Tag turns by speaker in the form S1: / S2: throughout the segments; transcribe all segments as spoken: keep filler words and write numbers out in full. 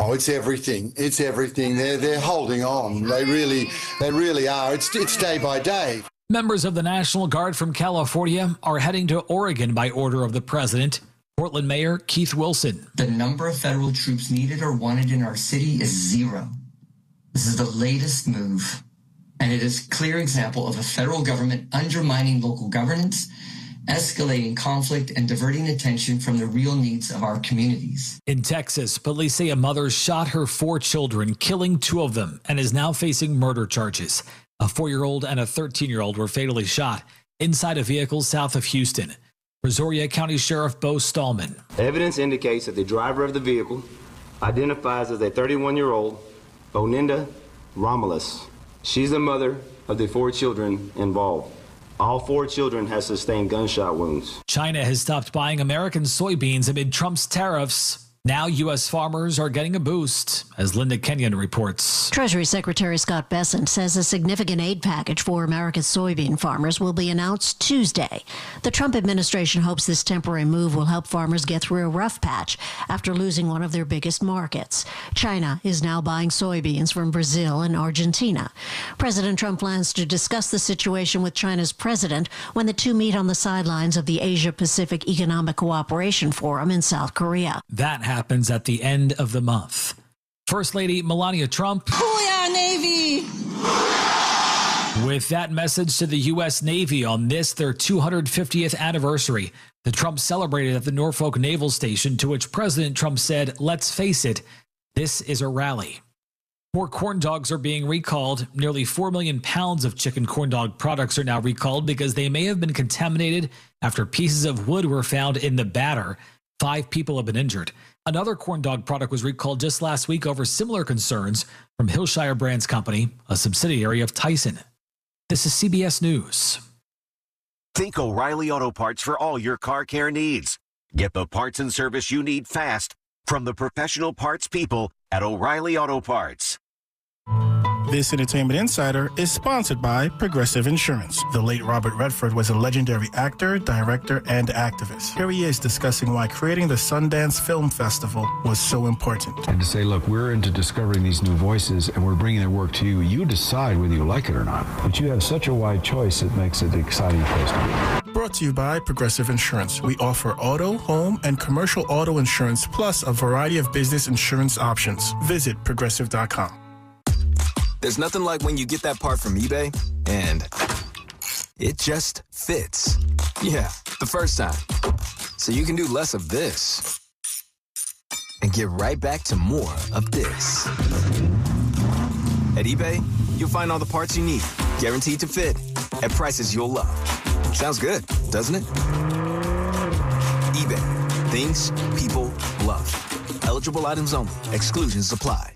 S1: Oh, it's everything. It's everything. They're they're holding on. They really they really are. It's it's day by day.
S2: Members of the National Guard from California are heading to Oregon by order of the president. Portland Mayor Keith Wilson.
S3: The number of federal troops needed or wanted in our city is zero. This is the latest move, and it is a clear example of a federal government undermining local governance, escalating conflict, and diverting attention from the real needs of our communities.
S2: In Texas, police say a mother shot her four children, killing two of them, and is now facing murder charges. A four-year-old and a thirteen-year-old were fatally shot inside a vehicle south of Houston. Brazoria County Sheriff Bo Stallman.
S4: Evidence indicates that the driver of the vehicle identifies as a thirty-one-year-old Oninda Romulus. She's the mother of the four children involved. All four children have sustained gunshot wounds.
S2: China has stopped buying American soybeans amid Trump's tariffs. Now U S farmers are getting a boost, as Linda Kenyon reports.
S5: Treasury Secretary Scott Bessent says a significant aid package for America's soybean farmers will be announced Tuesday. The Trump administration hopes this temporary move will help farmers get through a rough patch after losing one of their biggest markets. China is now buying soybeans from Brazil and Argentina. President Trump plans to discuss the situation with China's president when the two meet on the sidelines of the Asia-Pacific Economic Cooperation Forum in South Korea.
S2: That happens at the end of the month. First Lady Melania Trump.
S6: Booyah, Navy!
S2: With that message to the U S Navy on this, their two hundred fiftieth anniversary, the Trumps celebrated at the Norfolk Naval Station, to which President Trump said, "Let's face it, this is a rally." More corn dogs are being recalled. Nearly four million pounds of chicken corn dog products are now recalled because they may have been contaminated after pieces of wood were found in the batter. Five people have been injured. Another corn dog product was recalled just last week over similar concerns from Hillshire Brands Company, a subsidiary of Tyson. This is C B S News.
S7: Think O'Reilly Auto Parts for all your car care needs. Get the parts and service you need fast from the professional parts people at O'Reilly Auto Parts.
S8: This Entertainment Insider is sponsored by Progressive Insurance. The late Robert Redford was a legendary actor, director, and activist. Here he is discussing why creating the Sundance Film Festival was so important.
S9: And to say, look, we're into discovering these new voices and we're bringing their work to you. You decide whether you like it or not. But you have such a wide choice, it makes it an exciting place to be.
S8: Brought to you by Progressive Insurance. We offer auto, home, and commercial auto insurance, plus a variety of business insurance options. Visit progressive dot com.
S10: There's nothing like when you get that part from eBay and it just fits. Yeah, the first time. So you can do less of this and get right back to more of this. At eBay, you'll find all the parts you need, guaranteed to fit, at prices you'll love. Sounds good, doesn't it? eBay, things people love. Eligible items only. Exclusions apply.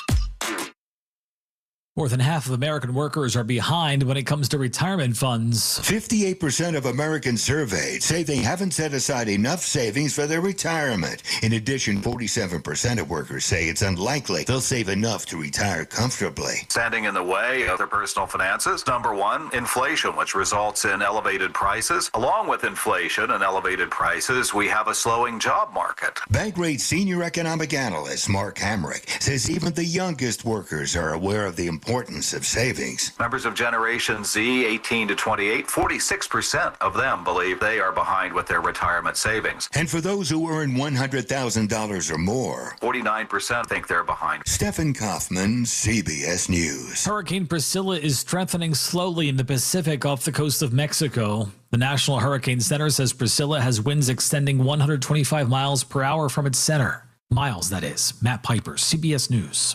S2: More than half of American workers are behind when it comes to retirement funds.
S11: fifty-eight percent of Americans surveyed say they haven't set aside enough savings for their retirement. In addition, forty-seven percent of workers say it's unlikely they'll save enough to retire comfortably.
S12: Standing in the way of their personal finances, number one, inflation, which results in elevated prices. Along with inflation and elevated prices, we have a slowing job market.
S11: Bankrate senior economic analyst Mark Hamrick says even the youngest workers are aware of the importance importance of savings.
S12: Members of Generation Z, eighteen to twenty-eight, forty-six percent of them believe they are behind with their retirement savings.
S11: And for those who earn one hundred thousand dollars or more,
S12: forty-nine percent think they're behind.
S11: Stephen Kaufman, C B S News.
S2: Hurricane Priscilla is strengthening slowly in the Pacific off the coast of Mexico. The National Hurricane Center says Priscilla has winds extending one hundred twenty-five miles per hour from its center. Miles, that is. Matt Piper, C B S News.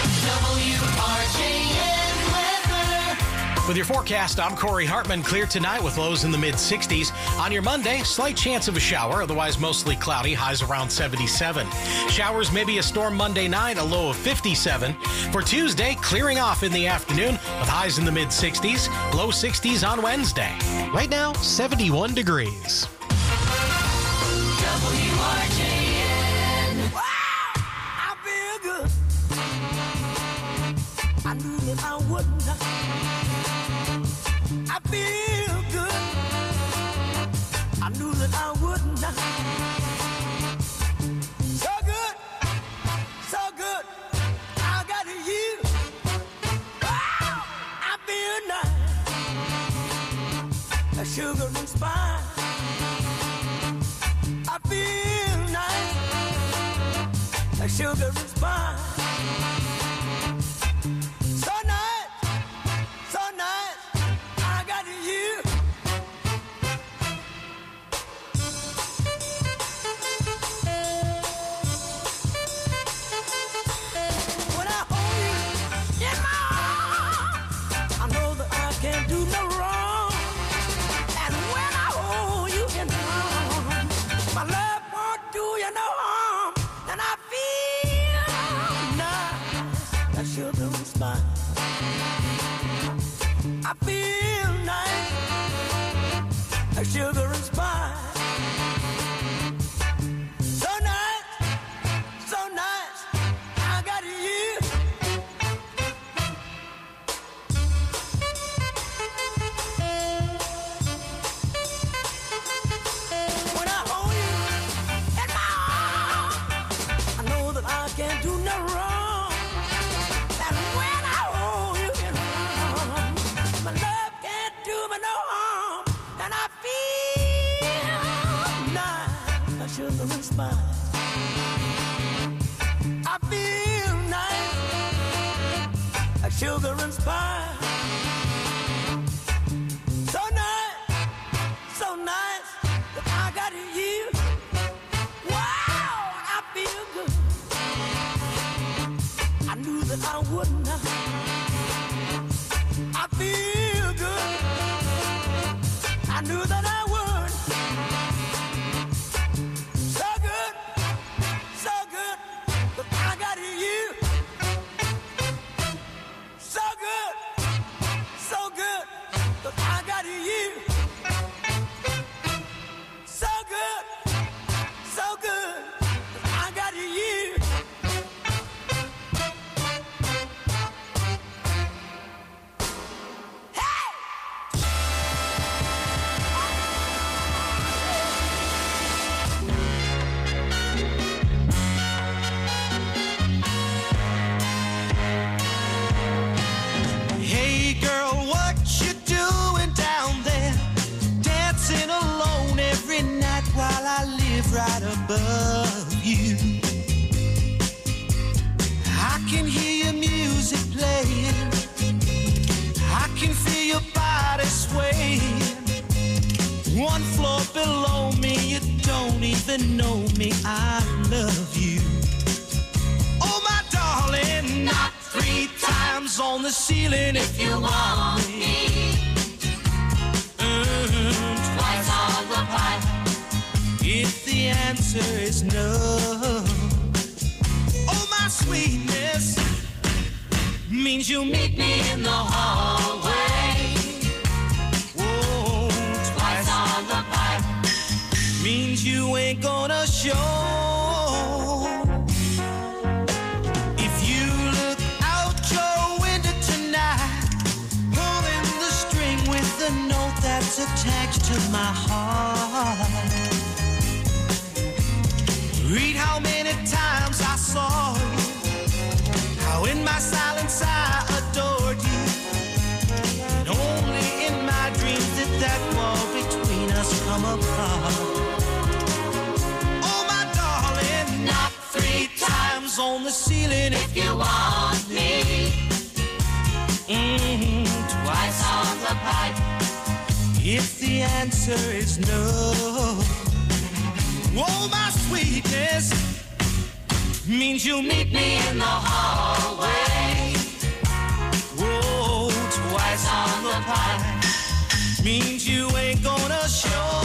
S13: With your forecast, I'm Corey Hartman. Clear tonight with lows in the mid sixties. On your Monday, slight chance of a shower, otherwise mostly cloudy, highs around seventy-seven. Showers, maybe a storm Monday night, a low of fifty-seven. For Tuesday, clearing off in the afternoon with highs in the mid sixties, low sixties on Wednesday. Right now, seventy-one degrees.
S14: W R J N. Wow, I feel good. I knew that I wouldn't. I feel good. I knew that I would not. So good, so good. sugar and spice. I feel nice, like sugar and spice. So nice, so nice, I got you. When I hold you in my arms, I know that I can't do no wrong. And when I hold you in my arms, my love won't do you no harm. And I feel nice, like sugar and spice. I feel nice, like sugar and spice. So nice, so nice, I got you. When I hold you in my arms, I know that I can't do no wrong. And when I hold you in my arms, my love can't do me no harm. And I feel nice, like sugar and spice. I feel nice, like sugar and spice. So nice, so nice that I got you. Wow, I feel good. I knew that I would not. I feel good. I knew that I would. So good, so good that I got you. So good, so good that I got you. So good, so good that I got you.
S6: Hey girl, what you doing down there? Dancing alone every night while I live right above you. I can hear your music playing. I can feel your body swaying. One floor below me, you don't even know me. I love you. Oh my darling, not three times on the ceiling if you want me. Mm, twice on the pipe if the answer is no. Oh my sweetness means you meet me in the hallway. Whoa, twice on the pipe means you ain't gonna show. If you look out your window tonight, pulling the string with the note that's attached to my heart. Read how many times I saw you, how in my silence I adored you. And only in my dreams did that wall between us come apart. Oh my darling, not three times on the ceiling if you want me. Mm, twice on the pipe if the answer is no. Oh my sweetness means you'll meet me in the hallway. Whoa, twice on the pipe means you ain't gonna show.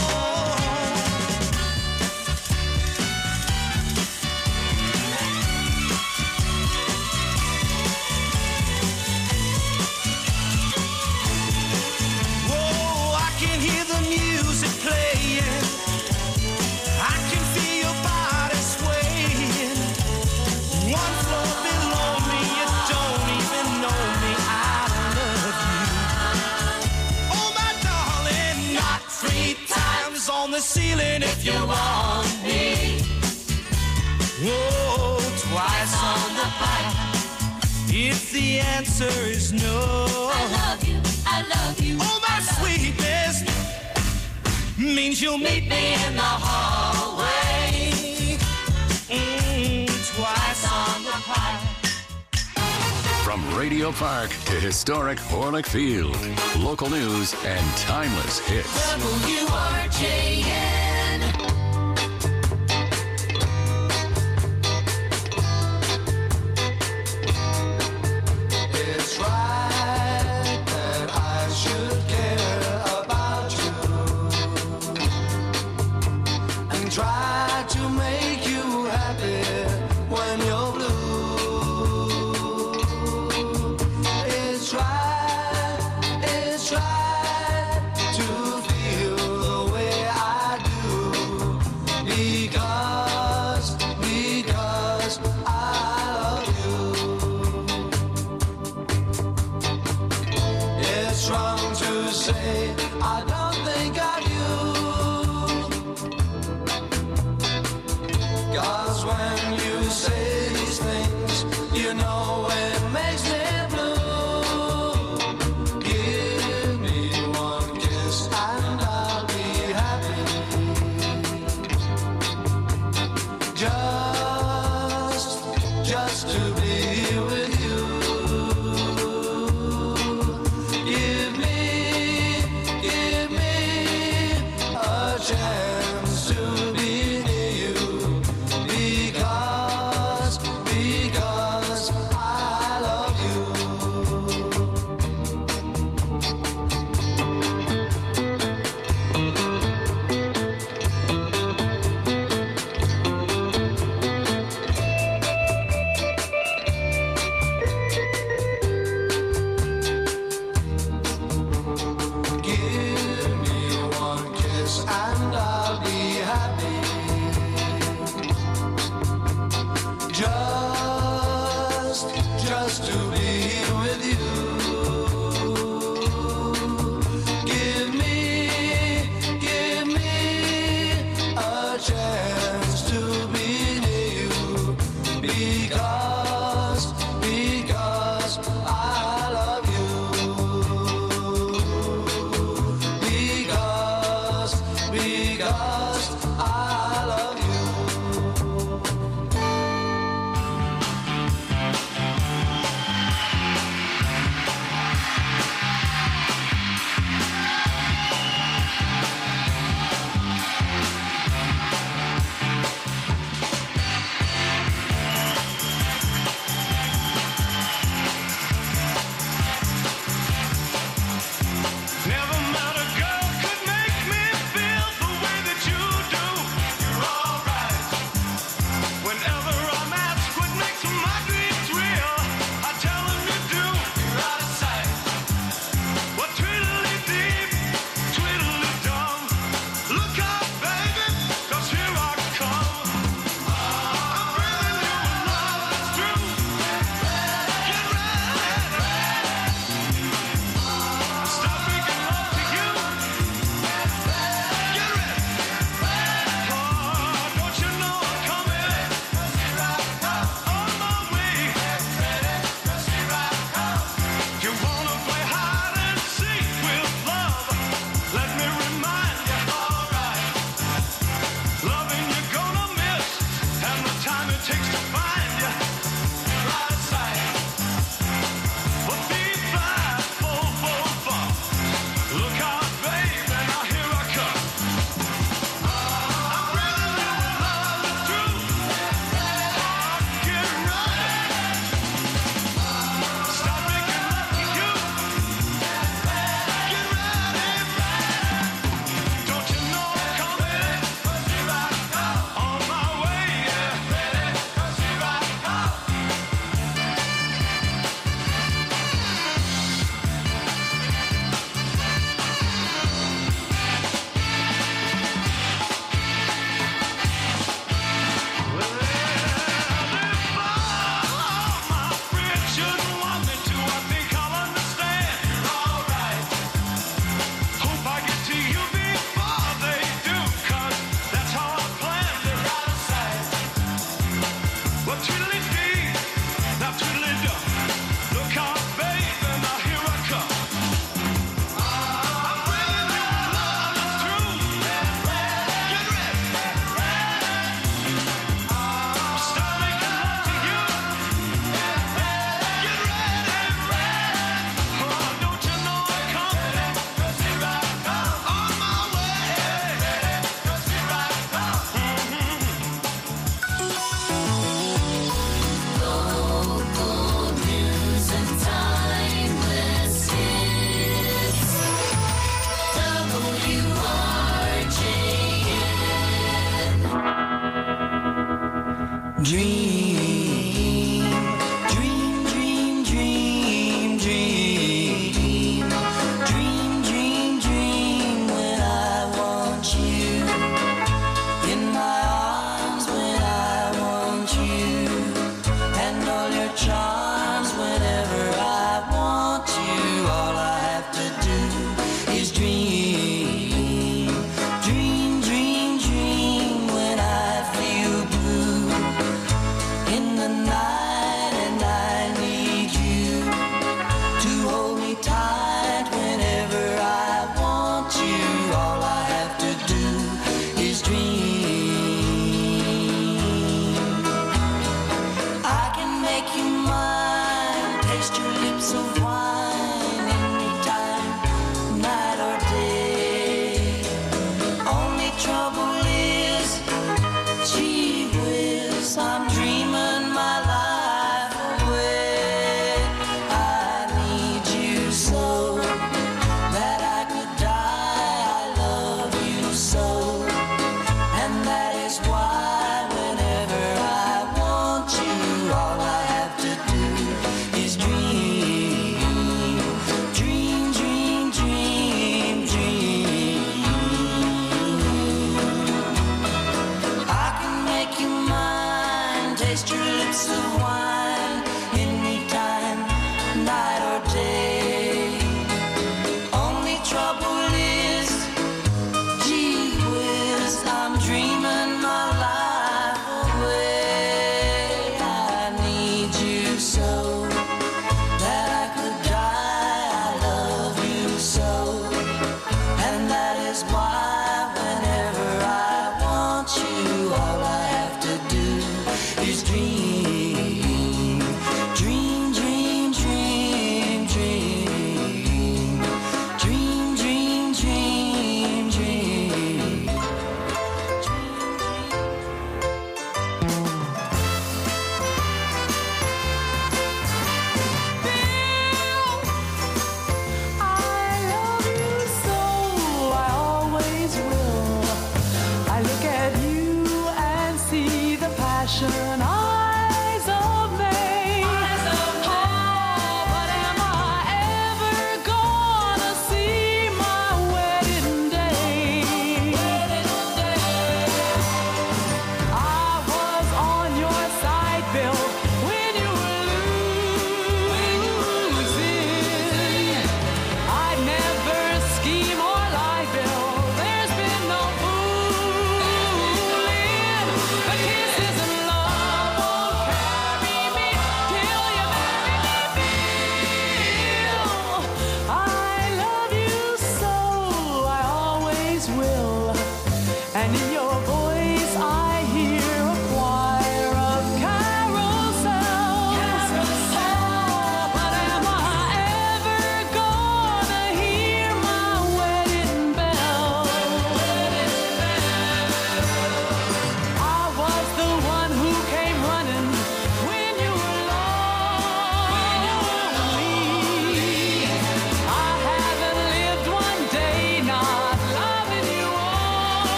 S6: Whoa, I can hear the music playing. I can feel your body swaying. One floor below me, you don't even know me. I love you. Oh my darling, not three times on the ceiling if you want me. Whoa, twice on the pipe if the answer is no.
S14: I love you, I love you.
S6: Oh my sweetness means you'll meet me in the hallway. Mm, twice on the pike.
S15: From Radio Park to historic Orlick Field, local news and timeless hits.
S6: W R J N.
S14: It's right that I should care about you and try to make you happy when you're blue. It's right, it's right to feel the way I do because, because I love you. It's wrong to say I don't think of you, 'cause when you say these things, you know it makes me blue. Give me one kiss and I'll be happy. Just, just to be with you. Give me, give me a chance to be near you because, because I love you. Give me one kiss and I'll be happy. Just, just to be with you. Give me, give me a chance to be near you because, because I love you. Because, because I love you.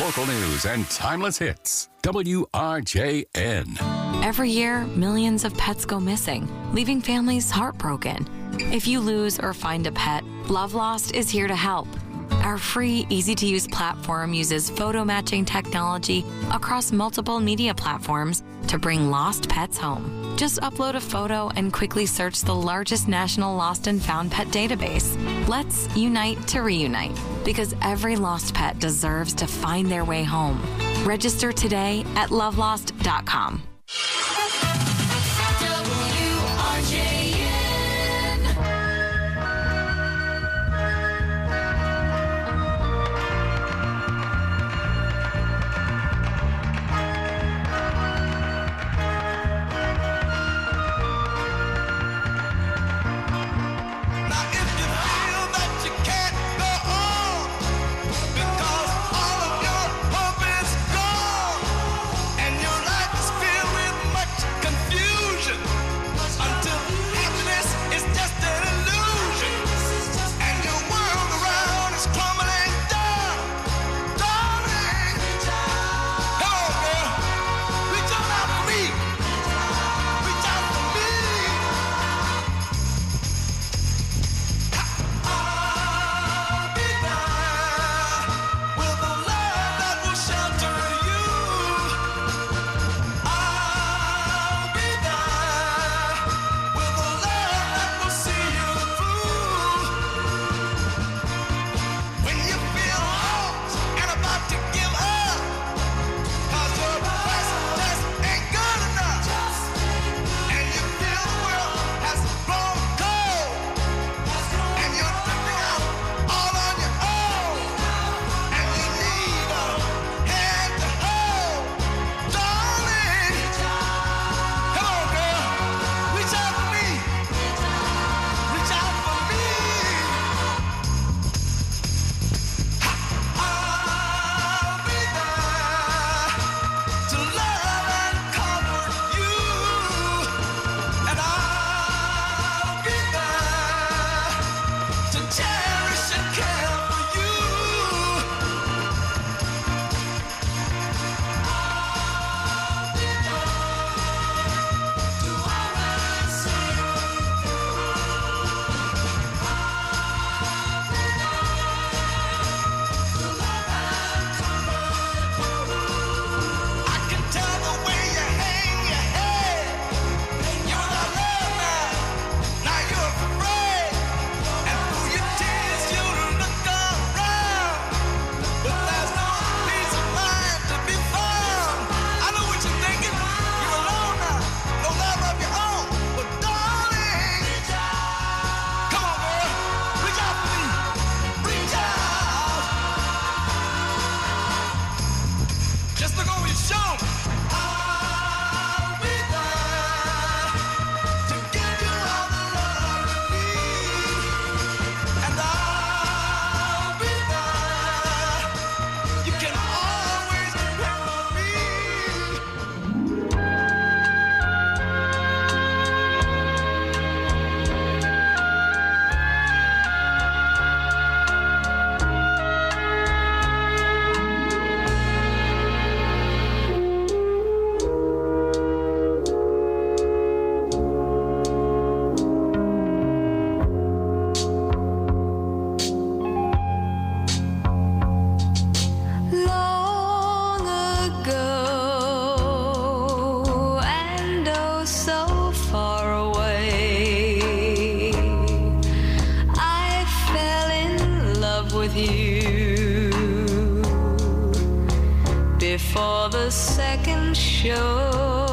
S15: local news and timeless hits. W R J N.
S16: Every year, millions of pets go missing, leaving families heartbroken. If you lose or find a pet, Love Lost is here to help. Our free, easy-to-use platform uses photo matching technology across multiple media platforms to bring lost pets home. Just upload a photo and quickly search the largest national lost and found pet database. Let's unite to reunite, because every lost pet deserves to find their way home. Register today at love lost dot com.
S6: W R J N.
S17: Before the second show,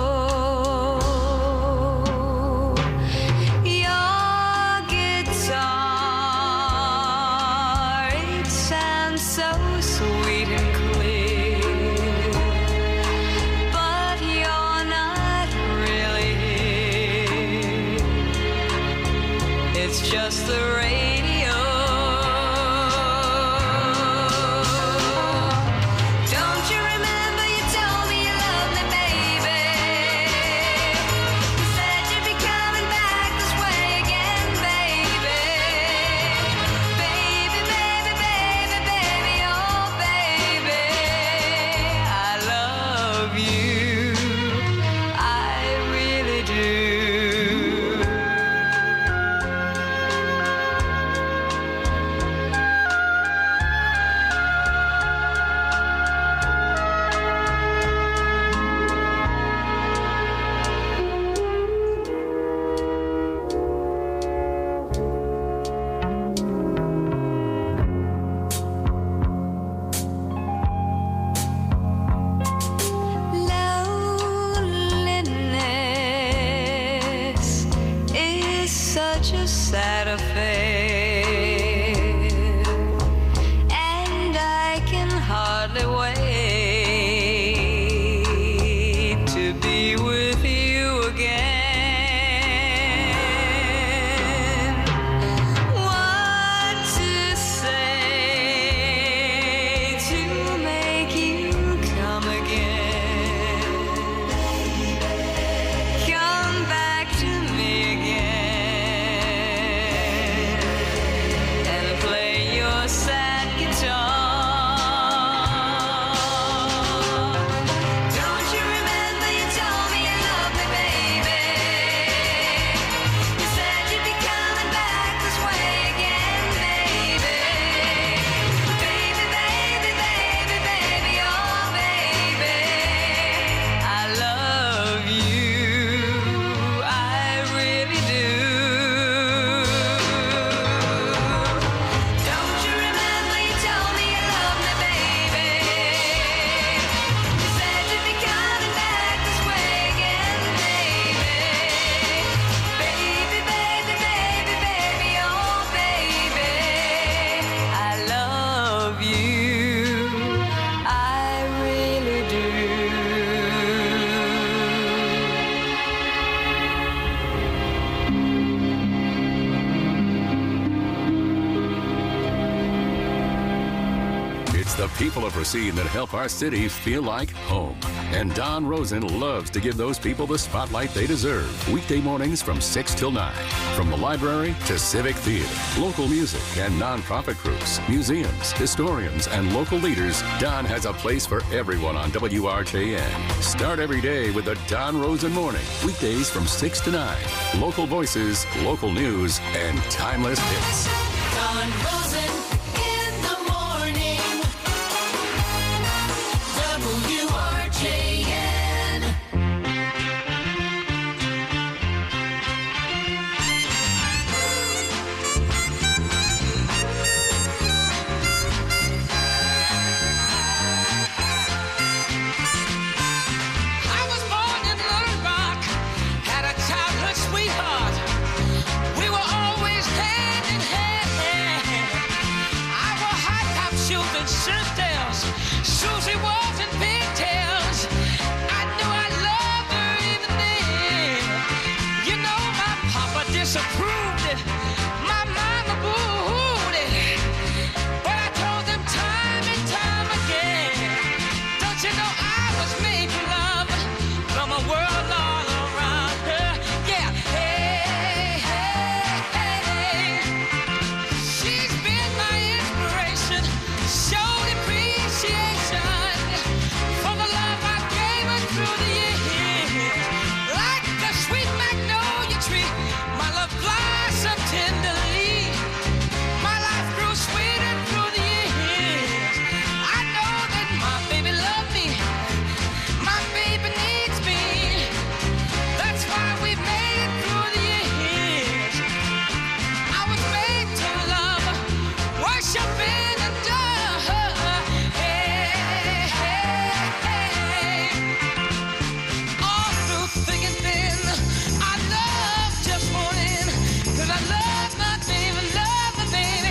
S17: your guitar, it sounds so sweet and clear, but you're not really here. It's just the radio. Don't you remember you told me you loved me, baby? affair, and I can hardly wait to be with you again. What to say to make you come again? Come back to me again and play your sad guitar. Don't you remember you told me you loved me, baby? You said you'd be coming back this way again, baby. Baby, baby, baby, baby, oh baby, I love you, I really do. Don't you remember you told me you loved me, baby? You said you'd be coming back this way again, baby. Baby, baby, baby, baby, oh baby, I love you, I really do.
S15: It's the people of Racine that help our city feel like home. And Don Rosen loves to give those people the spotlight they deserve. Weekday mornings from six till nine. From the library to civic theater, local music and nonprofit groups, museums, historians, and local leaders, Don has a place for everyone on W R J N. Start every day with the Don Rosen Morning. Weekdays from six to nine. Local voices, local news, and timeless hits.
S6: Don Rosen in the morning. W R J N.
S14: I was born in Little Rock, had a childhood sweetheart. We were always hand in hand. I wore high top shoes and shirt-tails. Susie was in pigtails. I knew I loved her even then. You know my papa disapproved it. My mama booed it. But I told them time and time again. Don't you know I was made for love from a world all around her? Yeah, hey, hey, hey. She's been my inspiration, showed appreciation for the love I gave her through the years. Like a sweet magnolia tree, my love blossomed tenderly. My life grew sweeter through the years. I know that my baby loved me. My baby needs me. That's why we made it through the years. I was made to love, worship and adore. Hey, hey, hey. All through thick and thin, I love just one in. 'Cause I love my baby, love my baby.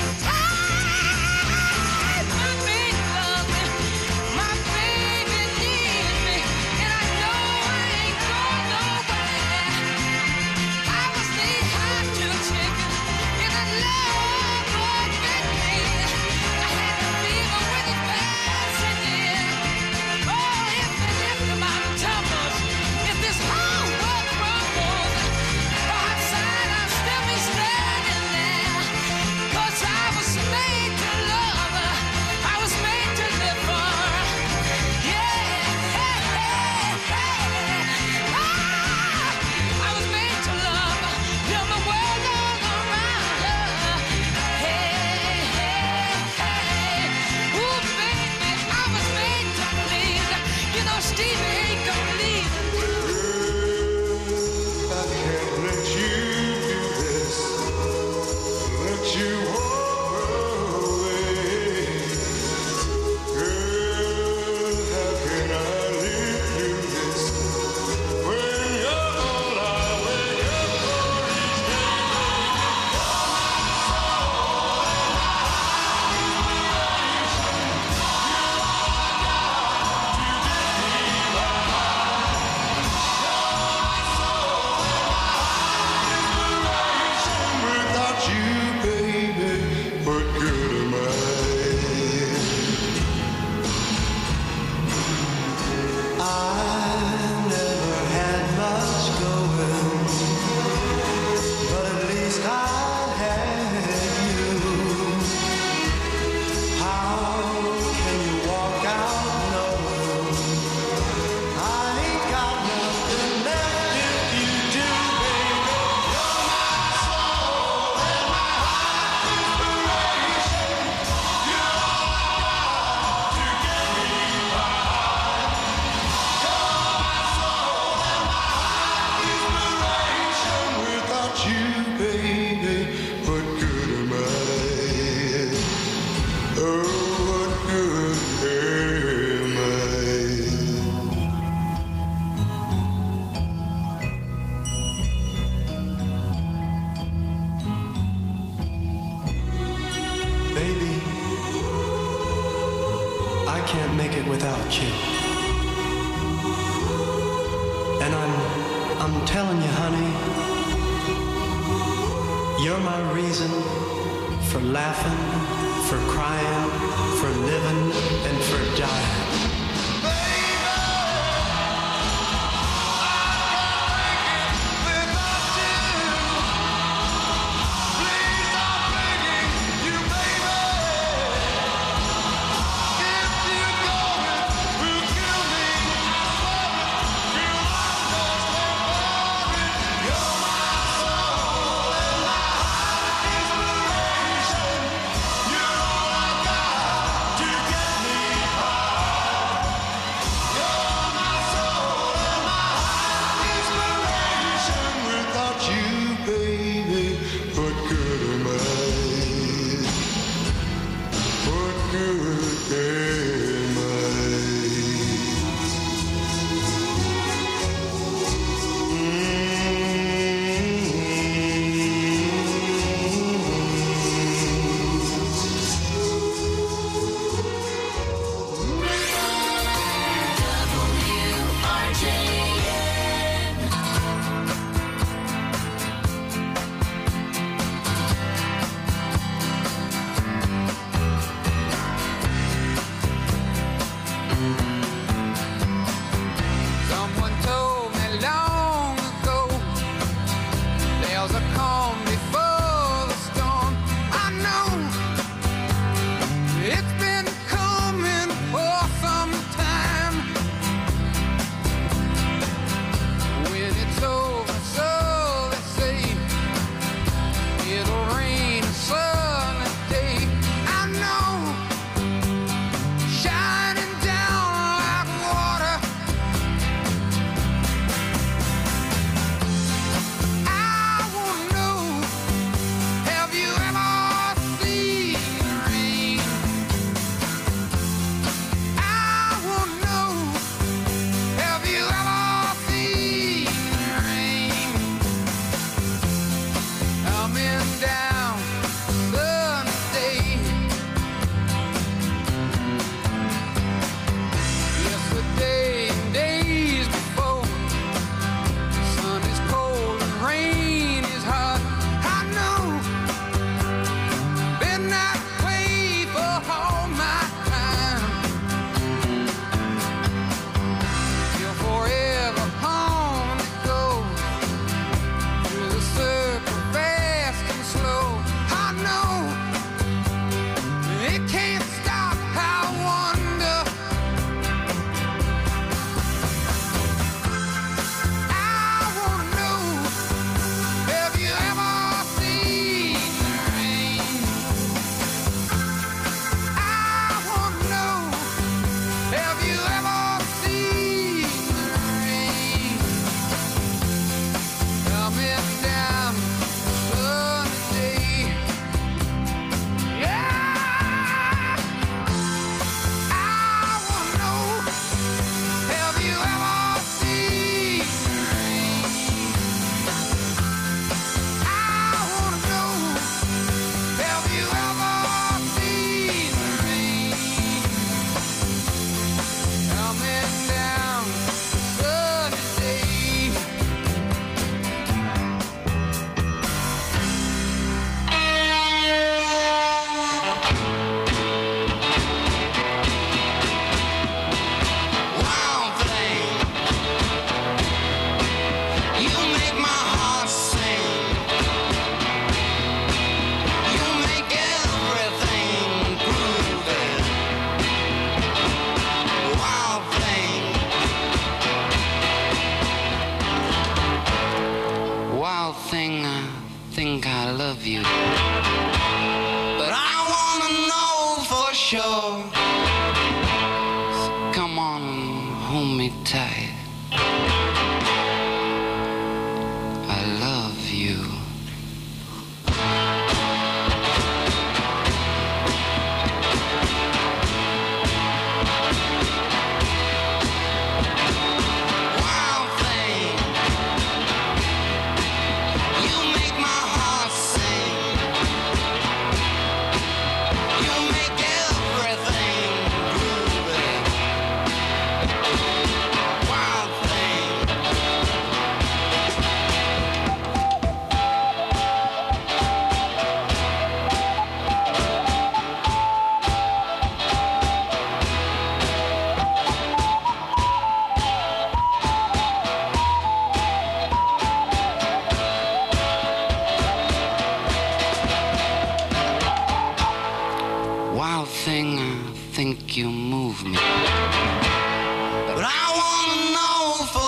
S14: Ah, my baby loves me. My baby needs me. And I know I ain't going nowhere. I was the hot two chicken in a love bug bit me. I had a fever with his passing in. Oh, if and if the mountain tumbles, if this whole world crumbles, outside I'll still be standing there. 'Cause I was made to love, I was made to live for. Yeah, hey, hey, hey. Ah, I was made to love, build my world all around her. Hey, hey, hey. Ooh, baby, I was made to please. You know Stevie ain't gonna leave.
S6: I can't let you do this. Let you walk away. Girl, how can I live through this? When you're all I wake up for each day.
S18: I can't make it without you. And I'm, I'm telling you, honey, you're my reason for laughing, for crying, for living, and for dying.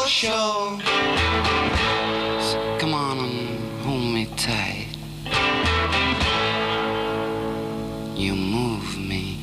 S19: for sure. So come on and hold me tight. You move me.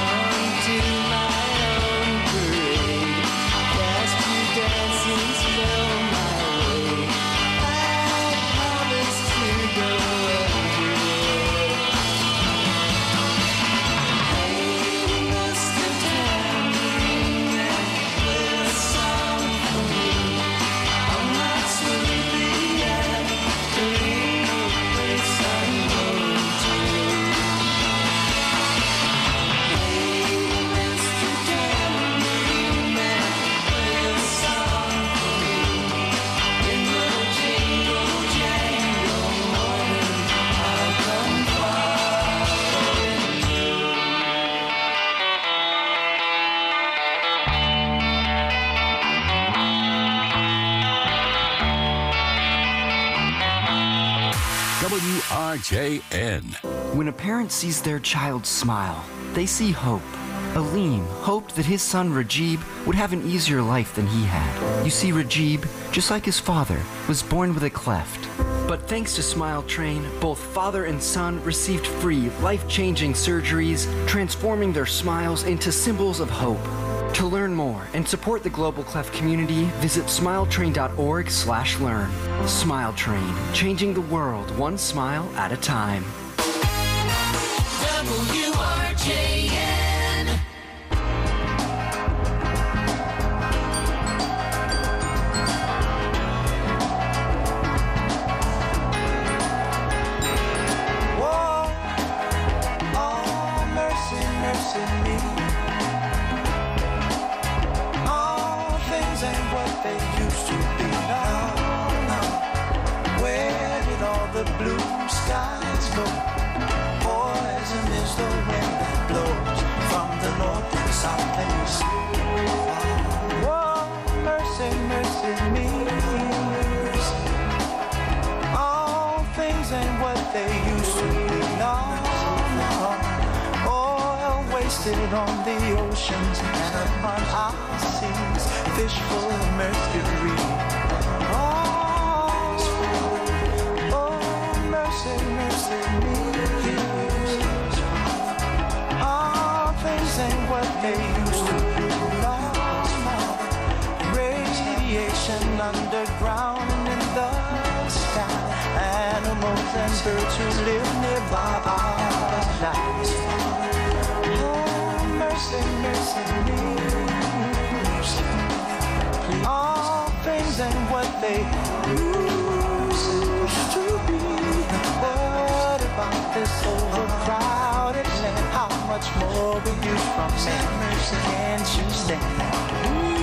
S6: Since
S15: W R J N.
S20: When a parent sees their child smile, they see hope. Aleem hoped that his son Rajib would have an easier life than he had. You see, Rajib, just like his father, was born with a cleft. But thanks to Smile Train, both father and son received free, life-changing surgeries, transforming their smiles into symbols of hope. To learn more and support the Global Cleft community, visit smiletrain.org slash learn. Smile Train, changing the world one smile at a time.
S6: W R J N.
S14: Whoa, oh, mercy, mercy me. All things ain't what they used to be now. now. Where did all the blue skies go? Poison is the wind that blows from the north, the south, and east. Whoa, mercy, mercy me. All things ain't what they used to be. No, no. Oil wasted on the oceans and upon our seas. Fish full of mercury. Oh, oh, mercy, mercy me. All things ain't what they used to be. No, no. Radiation underground and in the sky. Animals and birds who live nearby are nice. Oh, mercy, mercy me. All things ain't what they used to be. What about this overcrowded land? How much more will you from me? Can't you stand that?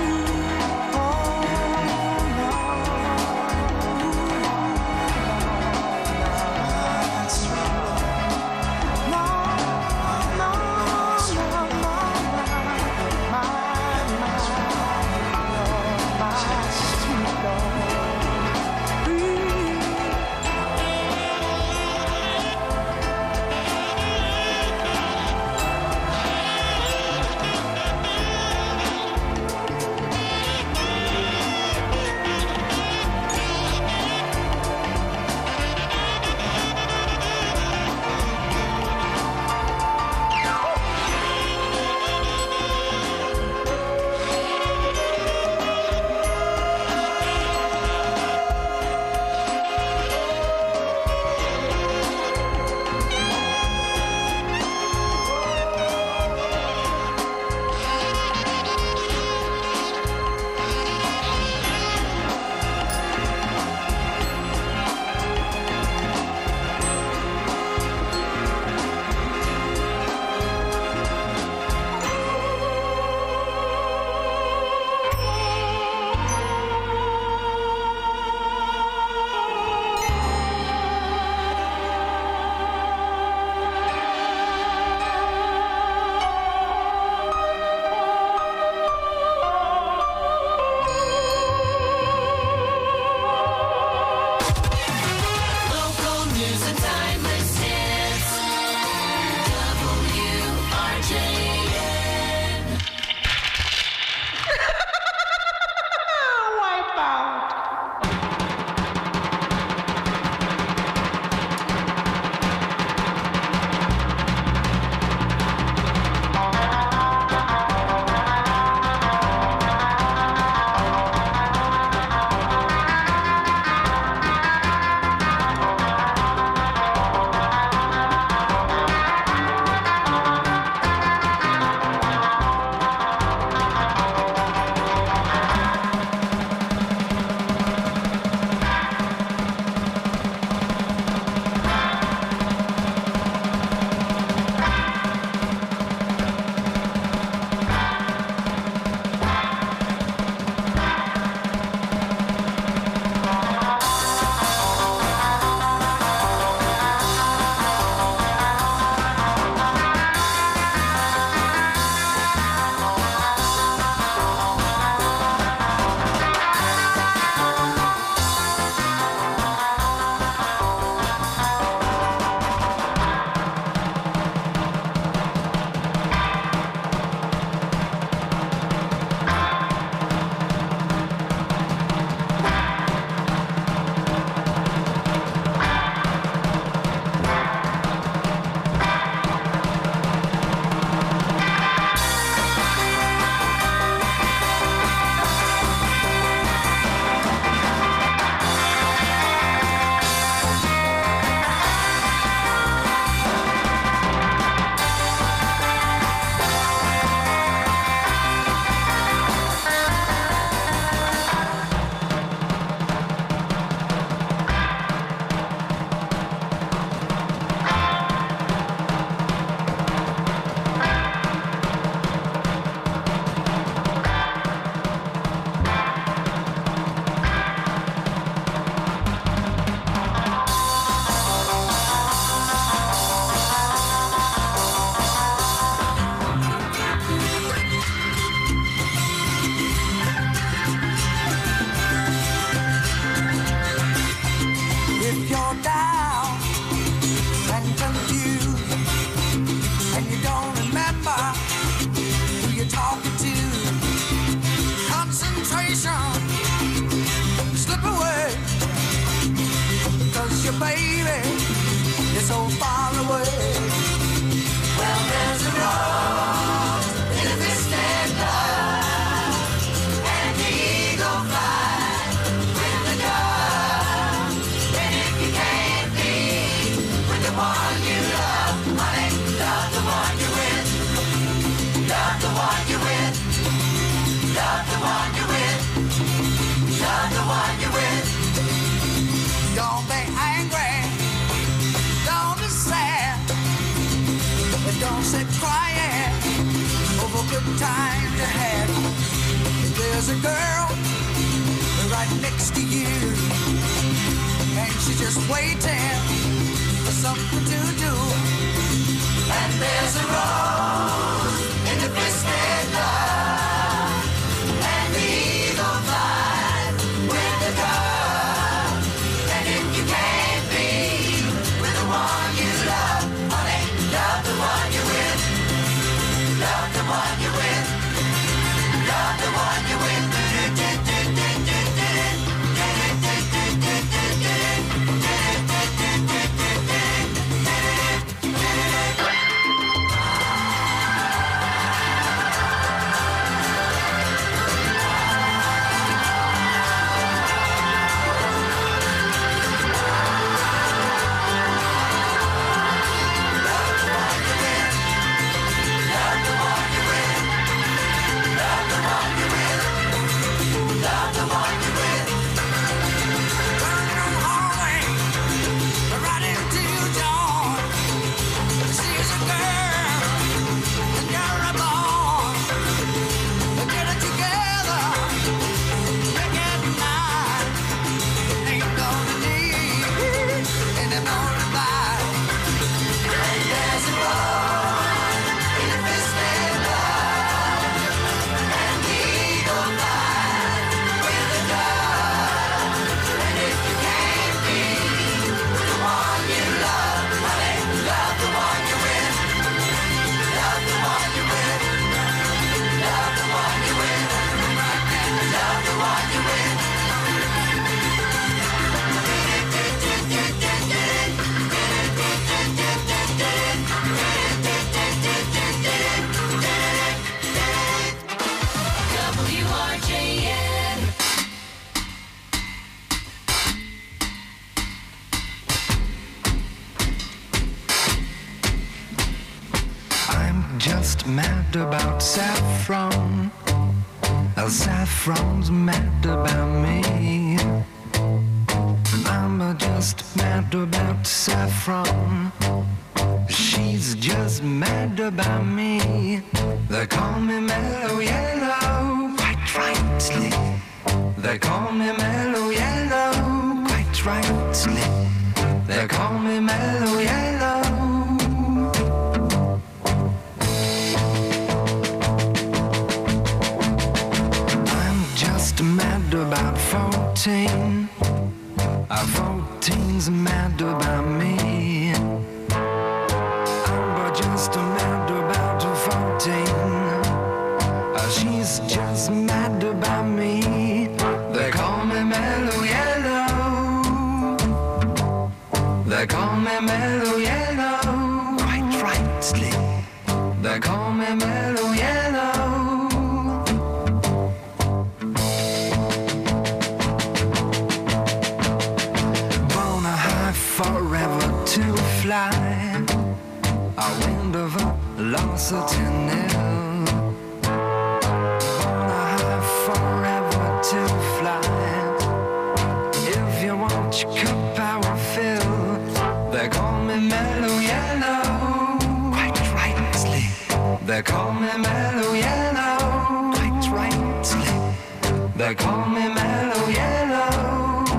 S6: There's a girl right next to you, and she's just waiting for something to do. And there's a rose in the twisted love, and the eagle flies with the dove. And if you can't be with the one you love, honey, love the one you're with. Love the one you're with. Love the one you're with.
S21: Just mad about saffron. Uh, saffron's mad about me. I'm just mad about saffron. She's just mad about me. They call me Mellow Yellow, quite rightly. They call me Mellow Yellow, quite rightly. They call me Mellow Yellow. Mad about fourteen. Uh, fourteen's mad about me. I'm just mad about fourteen. Uh, she's just mad about me. They call me Mellow Yellow. They call me Mellow Yellow, quite rightly. They call me Mellow Yellow. Forever to fly, a wind of velocity nil. Born a high forever to fly. If you want your cup, I will fill. They call me Mellow Yellow, quite rightly. They call me Mellow Yellow, quite rightly. They call me Mellow Yellow.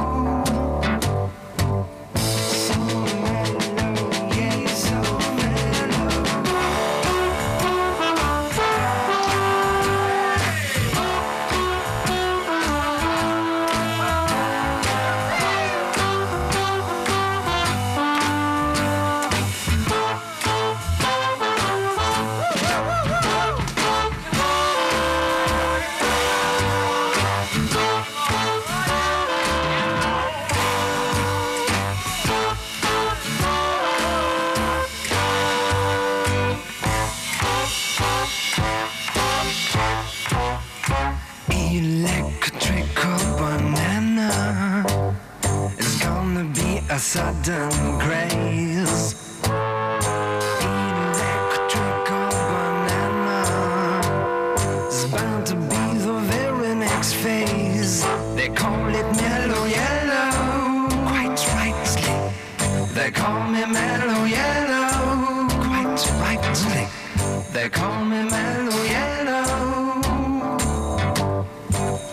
S21: A sudden grace. Electrical banana is bound to be the very next phase. They call it Mellow Yellow, quite rightly. They call me Mellow Yellow, quite rightly. They call me Mellow Yellow.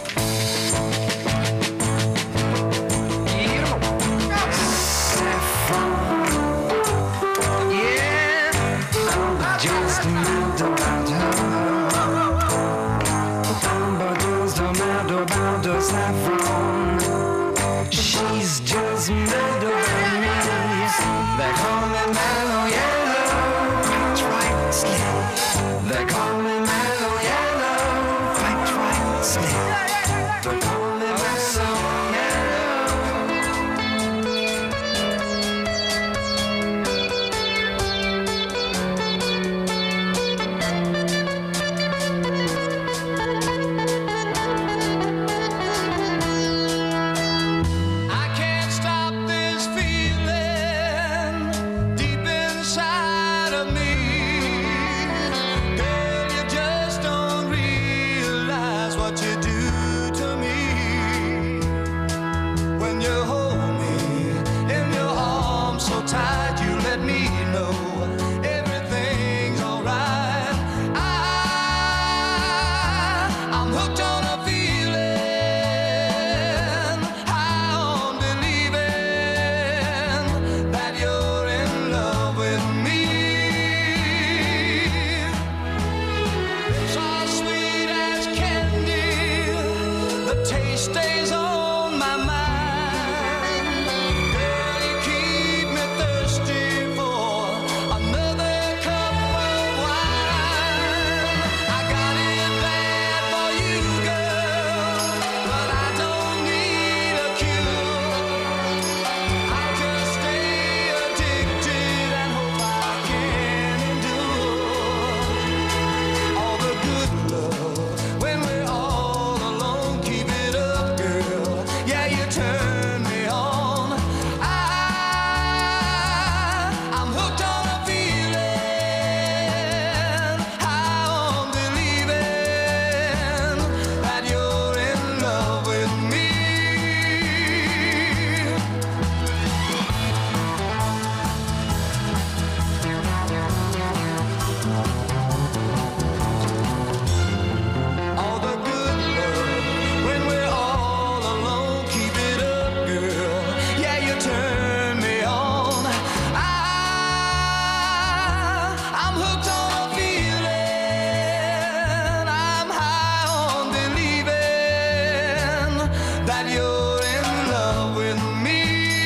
S6: that you're in love with me.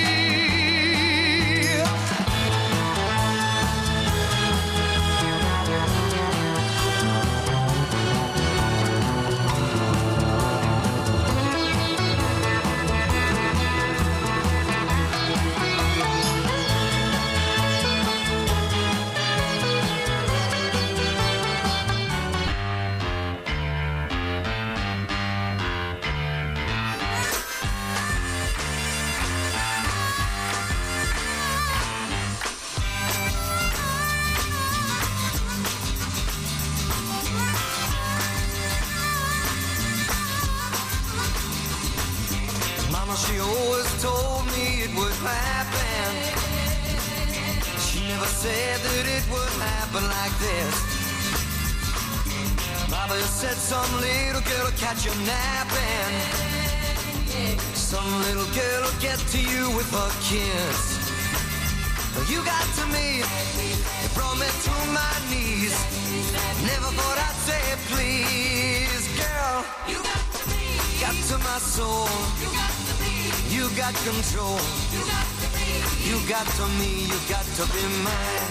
S6: Mama, she always told me it would happen. She never said that it would happen like this. Baba said some little girl will catch you napping. Some little girl will get to you with her kiss. But you got to me, it brought me to my knees. Never thought I'd say please, girl. You got to me, got to my soul. You got to me, you got control. You got to me, you got to me, you got to be mine.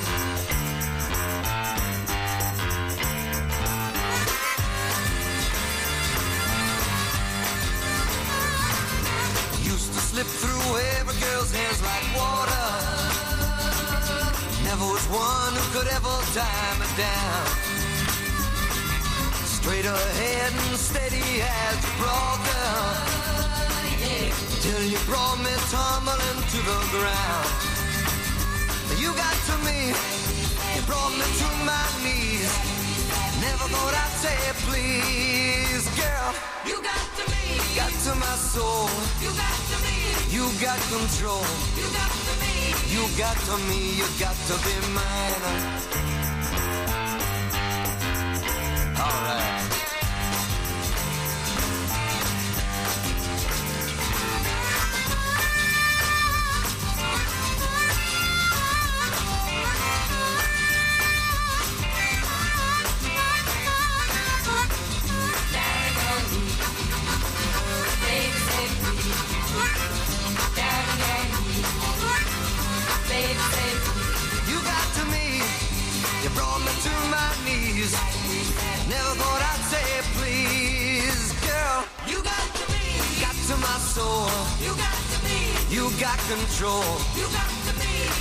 S6: Used to slip through every girl's hands like water. Never was one who could ever tie me down. Straight ahead and steady as you brought down, till you brought me tumbling to the ground. You got to me, you brought me to my knees. Never thought I'd say please, girl. You got to me, got to my soul. You got to me, you got control. You got to me, you got to me, you got to be mine. All right. You got to me, you brought me to my knees. Never thought I'd say please, girl. You got to me, got to my soul. You got to me, you got control. You got to